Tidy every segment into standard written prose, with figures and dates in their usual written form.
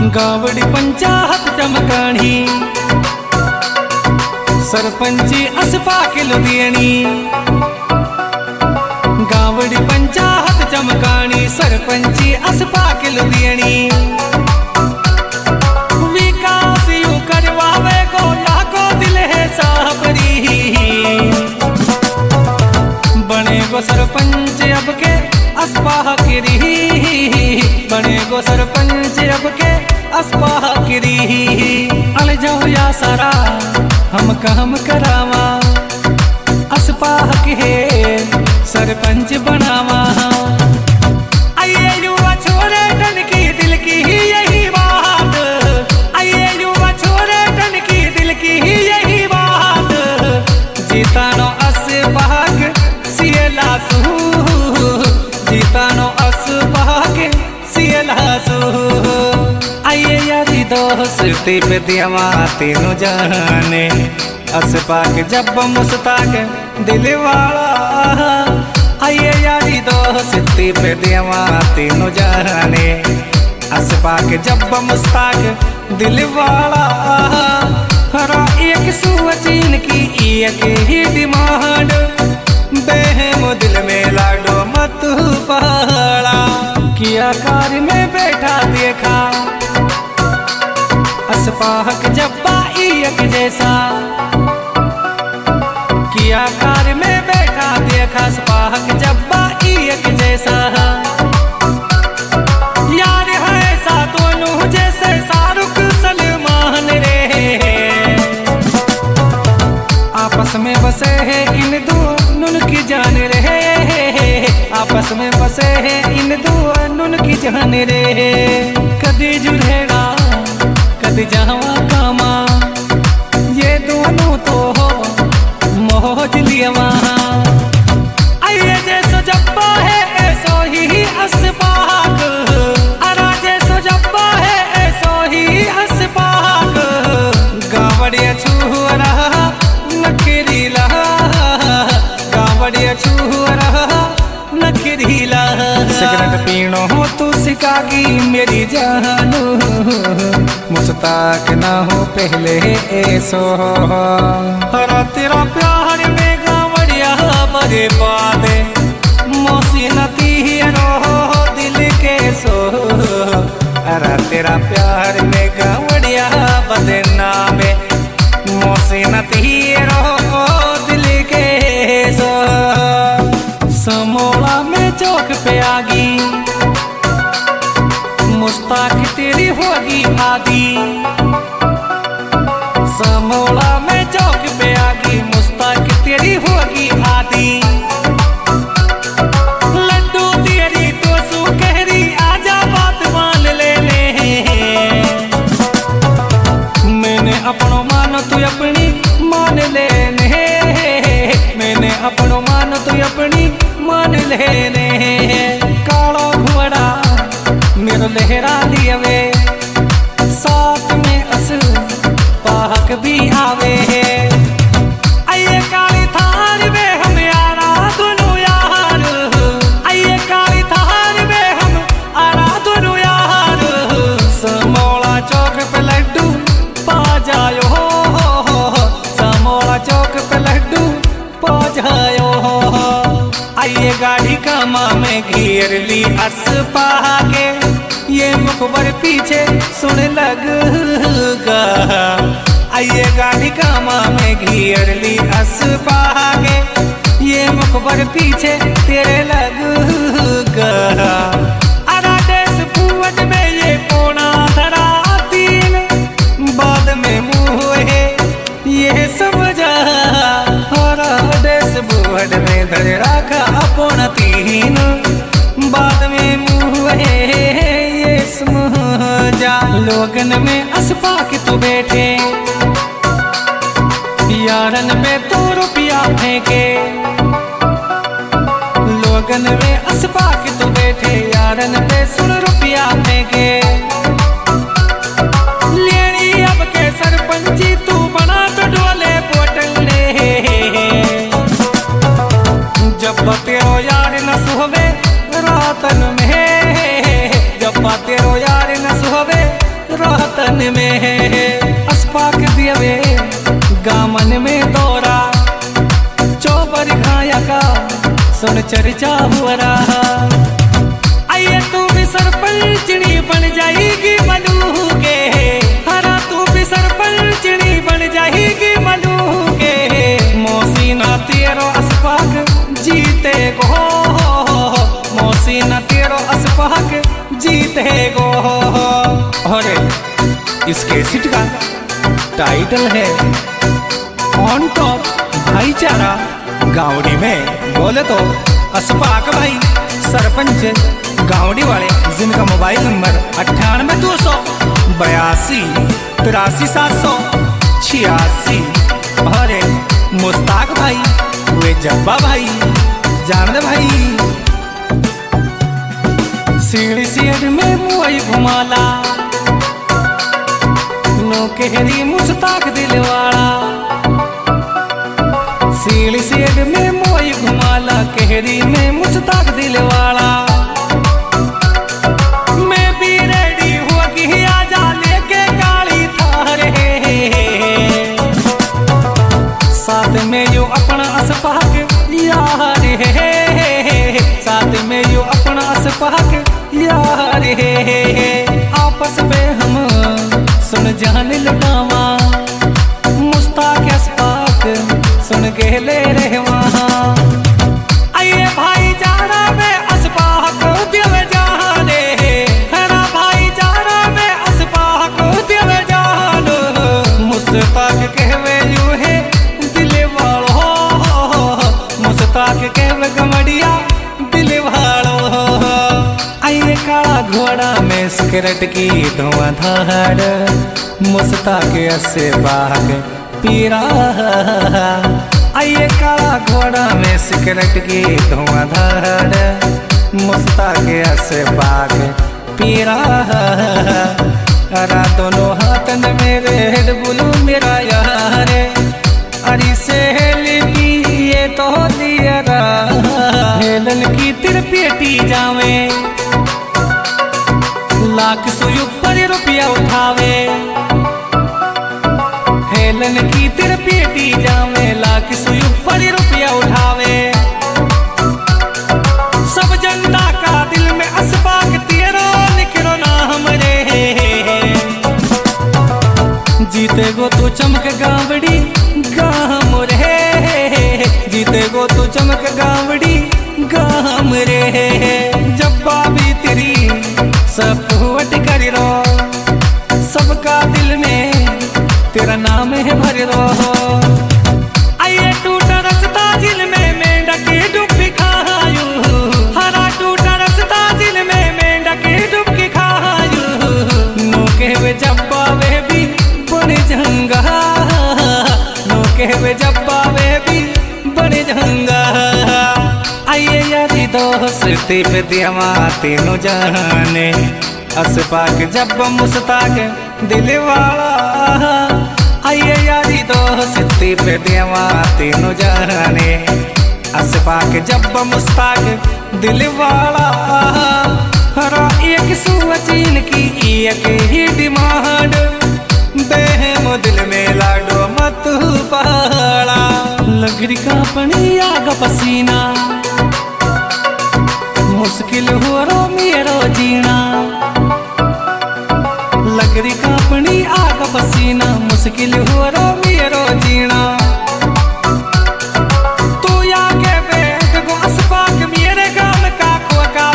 गावड़ी पंचायत चमकाणी सरपंची असपा के लुधियानी। गावड़ी पंचायत चमकाणी सरपंची असपा के लुधियानी। विकास यू करवावे को लाखों दिल है साबरी। बने गो सरपंच अब के असपा गिरी। बने गो सरपंच अब के असपा गिरी। अल जाओ या सारा हम काम करावा असपा के सरपंच बनावा। आइए युवा छोरे टन की दिल की यही बात। आइए युवा छोरे टन की दिल की यही बात। जीतानो असपा के सियलासू। जीतानो असपा के सियलासू। आइए यारी दोस्ती पे दिया तीनों जाने। असपा के जब मुस्ताक दिल वाला। आइए यारी दोस्ती पे दिया तीनों जाने। असपा के जब मुस्ताक दिल वाला। हरा एक सुवचीन की एक ही डिमांड। बेहम दिल में लाडो मत पहाड़ा। किया कार में बैठा देखा असपा के जब्बा एक जैसा। किया कार में बैठा देखा असपा के जब्बा एक जैसा। यार है ऐसा दोनों जैसे शाहरुख सलमान रे। आपस में बसे है इन दोनों की जान रे। आपस में बसे है इन दोनों की जान रे। कदी जुड़ेगा कदी जावा कामा। ये दोनों तो मौज लिया। आइए जैसो जब्बा है ऐसो ही असपाक। अरा जैसो जब्बा है ऐसो ही असपाक। गावड़िया छुअरा नखरीला। गावड़िया छुअरा नखरीला। सिगरेट पीनो हो तू सिकागी मेरी जानू। मुस्ताक ना हो पहले ऐसो। हरा तेरा प्यार में गावड़िया बड़े बादे। मौसी नती रो दिल के सो। हरा तेरा प्यार में गावड़िया बदे नामे। मौसी नती रो दिल के सो। समोला में चौक पे आगी। मुस्ताक तेरी होगी आदि। समोला में चौक पे आगी। मुस्ताक तेरी होगी आदि। लड्डू तेरी तो सुकहरी आजा बात मान ले। मैंने अपनो मानो तू अपनी मान लेने। मैंने अपनो मानो तू अपनी मान लेने। कालो घोड़ा मेरो लहरा दिया वे। साथ में अस पाक भी आवे। आइए काली थार में हम यारा दोनों यार। आइए काली थार में हम आरा दोनों यार। समोला चौक पे लड्डू पा जायो। समोला चौक पे लड्डू पा जायो। आइए गाड़ी कामा में घेर ली असपा के। ये मुखबर पीछे सुन लगगा। आइए गाड़ी कामा में घेर ली असपा के। ये मुखबर पीछे तेरे लगगा। अरा देश फूट में ये कोना धरा तीन। बाद में मुँह है ये समझा। हरा देश फूट में धर रखा अपना तीन। बाद में मुँह है ये समझा। लोगन में असपा के तो बैठे। यारन में तो रुपया फेंके। लोगन में असपा के तो बैठे। यारन पे सुन रुपया फेंके। लेनी अब के सरपंची तू बना तो डोले बोतल ने। जब तेरो यार न सुहवे रातन में। जब तेरो यार न सुहवे मन में अस्पाक दियवे गामन में दौरा चौबर खाया का सुन चर्चा हुआ रहा। आइए तू भी सरपंचनी बन जाएगी मनु के, हरा तू भी सरपंचनी बन जाएगी मनु के। मौसी ना तेरो अस्पाक जीते गो, मौसी ना तेरो अस्पाक जीते गो। और इस कैसेट का टाइटल है ऑन टॉप भाईचारा गावड़ी में। बोले तो अस्पाक भाई सरपंच गावड़ी वाले, जिनका मोबाइल नंबर 98-282 83-786। और मुस्ताक भाई वे जब्बा भाई जान दे भाई। सीढ़ी सीढ़ी में मुई घुमाला नो केहरी मुस्ताक दिलवाड़ा। सीढ़ी सीढ़ी में मुई घुमाला केहरी में मुस्ताक दिलवाड़ा। मैं भी रेडी हुआ कि आजा लेके गाड़ी थारे, साथ में यो अपना अस्पाक यार है, साथ में यो अपना अस्पाक यार है। आपस में हम सुन जान लुटावा मुस्ताक अस्पाक सुन के ले रहे वहाँ। आइए भाईचारा में अस्पाक दिल जाने, हरा भाईचारा में अस्पाक दिल जान। मुस्ताक कहवे यू है दिल वालो, मुस्ताक कहवे गमड़िया दिल वालो। आइए काला घोड़ा में सिगरेट की धुआंधार मुस्ताक अस्पाक पीरा। आइए काला घोड़ा में सिगरेट की धुआंधार मुस्ताक अस्पाक पीरा। अरा दोनों हाथन मेरे हेड बुलू मेरा यार, अरी सहेली पिए तो लियरा। हेलन की तिरपेटी जावे लाख से ऊपर रुपया उठावे। हेलन की तिरपेटी जावे लाख से ऊपर रुपया उठावे। सब जनता का दिल में अस्पाक तेरा लिखो नाम रे। जीते गो तू चमक गावड़ी गाम रे, जीते गो तू चमक गावड़ी गाम रे। जब्बा भी तेरी सब हुट कर रो, सबका दिल में तेरा नाम है भर रो। आइए टूटा रास्ता दिल में मेंढक डुबकी खायू, हरा टूटा रास्ता दिल में मेंढक डुबकी खायू। नो कहवे जब्बा वे भी बड़े जंगा, नो कहवे जब्बा वे भी बड़े जंगा। आइए यारी दोस्ती पे दिया तीनों जाने, अस्पाक जब मुस्ताक दिलवाड़ा। आइए यारी दोस्ती पे दिया तीनों जाने, अस्पाक जब मुस्ताक दिलवाड़ा। हरा एक सुवचीन की एक ही डिमांड, देह दिल में लाडो मत पहाड़ा। लगरी का पनी आग पसीना मुश्किल हो रो मेरो जीना। लगरी का अपनी आग पसीना मुश्किल हो रो मेरो जीना। तू आके बैठ गो अस्पाक मेरे गाम का खोका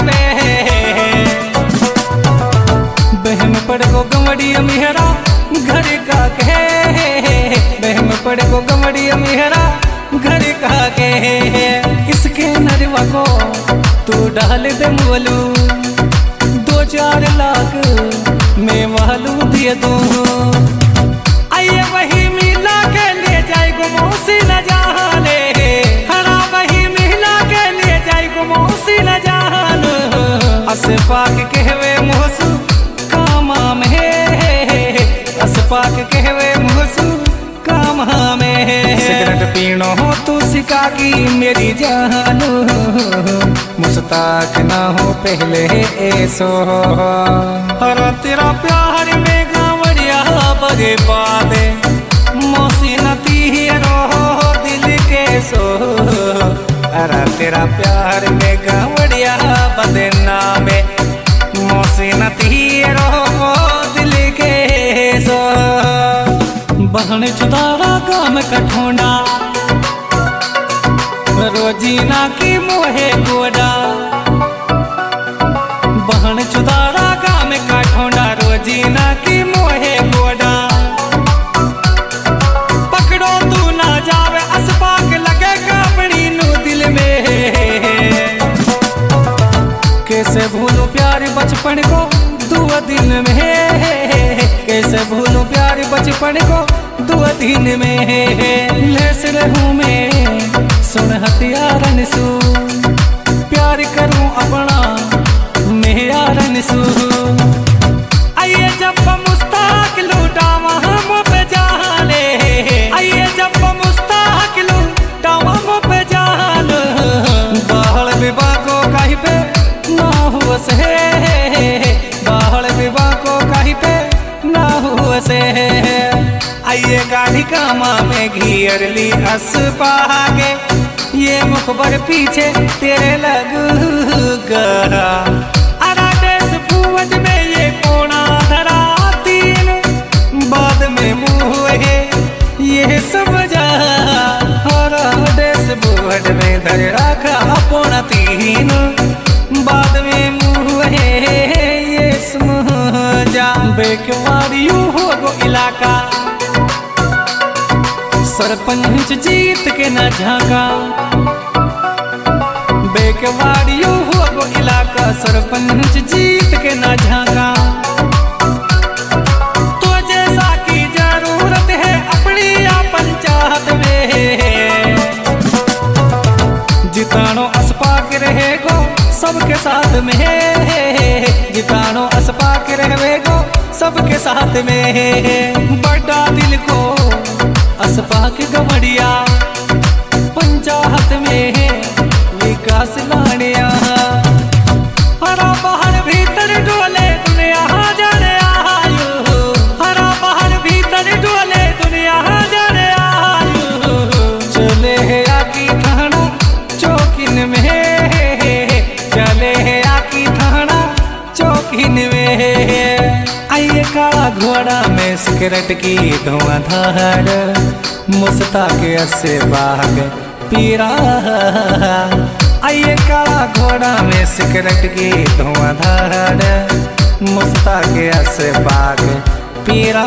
बहम पड़ गो गमड़ी मेरा घर का कहे, बहम पड़ गो गमड़ी मेरा घर का कहे। इसके नरवा को तू डाल दे मोलू 2-4 लाख मैं वालू दे दूँ। आइए वही मिला के ले जाए गो मौसी न जाने, हरा वही मिला के ले जाए गो मौसी न जान। अस्पाक कहवे मोसू कामा में, अस्पाक कहवे मोसू कामा में। सिगरेट पीनो हो तू सिका की मेरी जानू, मुस्ताक ना हो पहले ऐसो। हरा तेरा प्यार में गावड़िया तेरा प्यार में गवड़िया बदनाम मोसी नती रो दिल के सो बहन चुदारा गाम कठोंडा रोजीना की मोहे गोडा बहन चुदारा गाम कठोंडा रोजीना की मोहे गोडा पकड़ो तू ना जावे असपाक लगे कापड़ी नु दिल में कैसे भूलूं प्यार बचपन को 2 दिन में कैसे भूलूं प्यार बचपन को 2 दिन में लेस रहूं मैं सुन हथियारन सू प्यार करूं अपना मेयारन सू आइए जब मुस्ताक लूटावा हम पे जाले आइए जब मुस्ताक लूटावा हम पे जाल बाहल विवाह को कहीं पे ना हुआ से बाहल विवाह को कहीं पे ना हुआ से आइए गाड़ी कामा में घियर ली हंस पागे ये मुखबर पीछे तेरे लग गया अरा देश फूवज में ये कोना धरा 3 बाद में मुँह है ये समझा हरा देश फूवज में धर रखा अपना 3 बाद में मुँह है ये समझा बेकवारियों हो गो इलाका सरपंच जीत के न झांका बेकवाड़ियों हो गो इलाका सरपंच जीत के न झांका तो जैसा की जरूरत है अपनी पंचायत में जितानो असपाक रहेगो सबके साथ में जितानो असपाक रहेगो सबके साथ में बड़ा दिल को असपाक गवड़िया पंचायत में विकास लानिया हरा बाहर भीतर डोले दुनिया जाने आयो हरा बाहर भीतर डोले दुनिया जाने आयो चले है आकी थाना चौकिन में चले है आकी थाना चौकिन में आइए काला घोड़ा में सिगरेट की धुआंधार मुस्ताक से बाग पीरा आइए काला घोड़ा में सिगरेट की धुआंधार मुस्ताक से बाग पीरा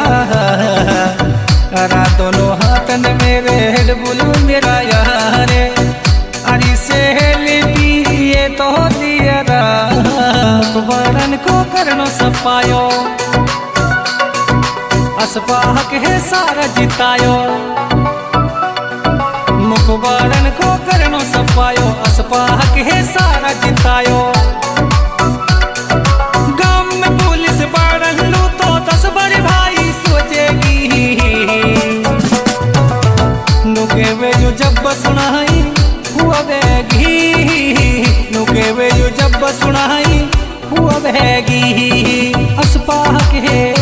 अरा दोनों हाथन मेरे हेड बुलू मेरा यार अरी सहेली पिए तो दिया मुखबरन को करनो सपायो असपाक है सारा जितायो मुखबरन को करनो सपायो असपाक है सारा जितायो गांव में पुलिस बाड़न लू तो 10 बड़े भाई सोचेगी नुके वे जो जब सुनाई हुआ बेगी नुके वे जो जब सुनाई हुआ बेगी असपाक है